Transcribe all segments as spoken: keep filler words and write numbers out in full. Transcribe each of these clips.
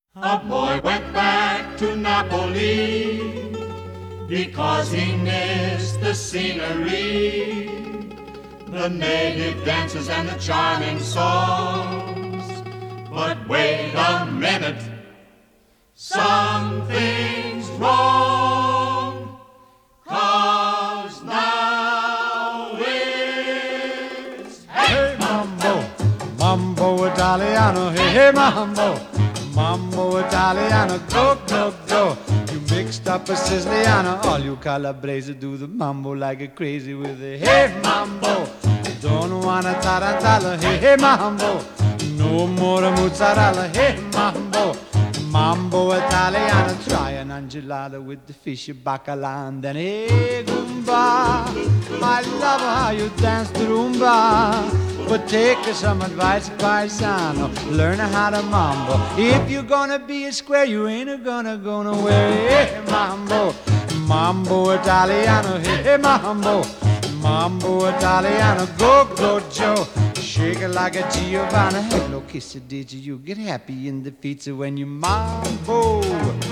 A boy went back to Napoli because he missed the scenery, the native dances and the charming songs. But wait a minute, something's wrong, 'cause now it's Hey mambo, mambo Italiano, hey, hey mambo, mambo Italiano, go, go, go. You mixed up a Siciliano, all you Calabrese do the mambo like a crazy with a hey mambo. Don't wanna tarantella, hey, hey mambo, no more mozzarella, hey mambo. Mambo Italiano, try an angelada with the fish bacala and then hey Goomba. I love how you dance the rumba, but take some advice, paisano, learn how to mambo. If you're gonna be a square, you ain't gonna go nowhere. Hey mambo, mambo Italiano, hey, hey mambo, mambo Italiano, go go Joe. Shake it like a Giovanna. Hello, kiss it, did you? You get happy in the pizza when you mambo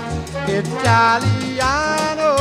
Italiano.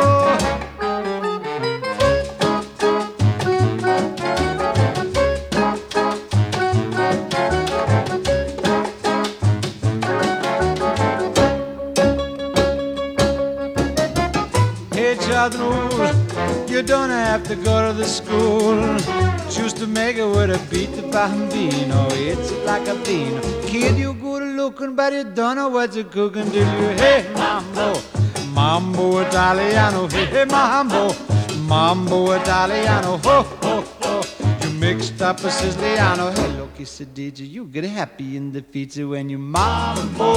Hey, Chadnul, you don't have to go to the school just to make it with a beat the bambino. It's like a bean. Kid, you good looking, but you don't know what you're cooking, do you? Hey, mambo, mambo Italiano. Hey, hey, mambo, mambo Italiano. Ho, ho, ho. You mixed up a Siciliano. Hello, kiss it, did you? You get happy in the pizza when you mambo